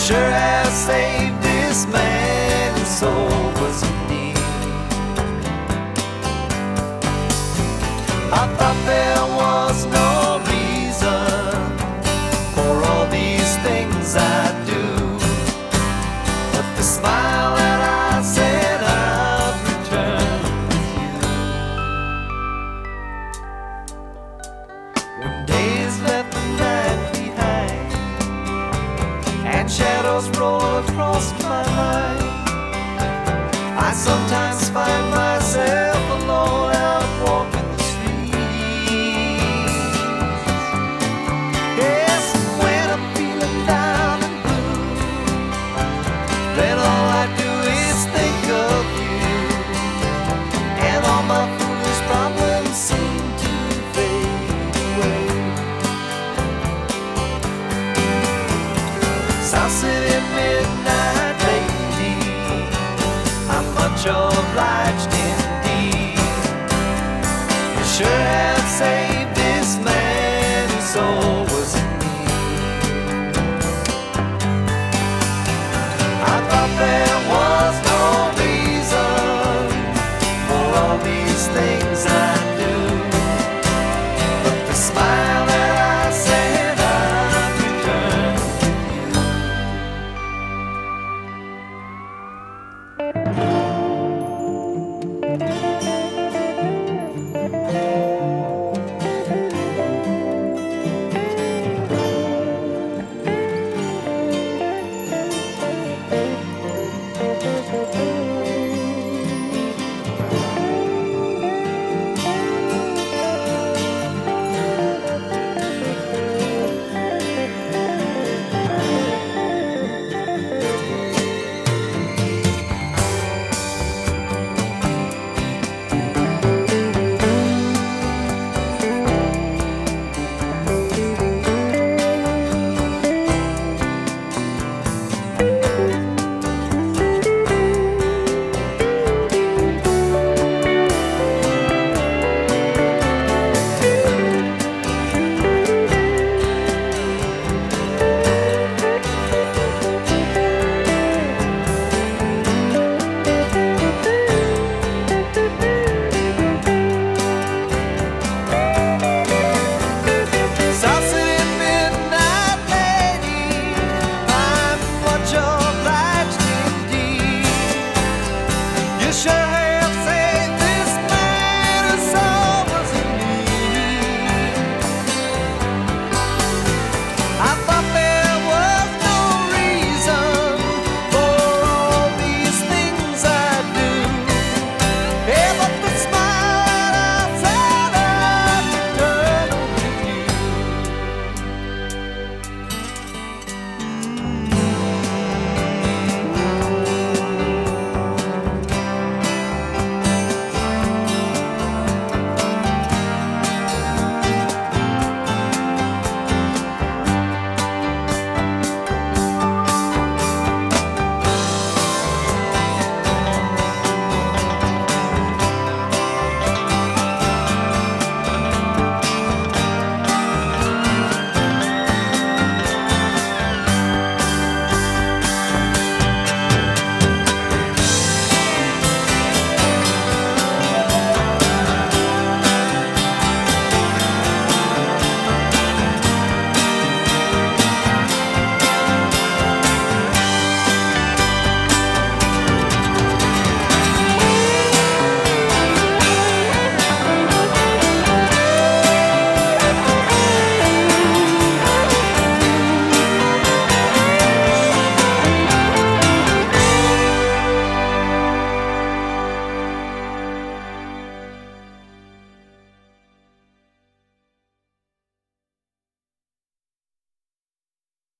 sure has saved this man whose soul was in need. I thought there was no reason for all these things I do, but the smile that I said I'd return with you. When days left the night behind and shadows roll across my mind, I sometimes find myself alone out walking the streets. Yes, when I'm feeling down and blue, then all I do is think of you, and all my foolish problems seem to fade away. South City midnight lady, I'm much obliged indeed. You sure have saved this man whose soul was in need. I thought there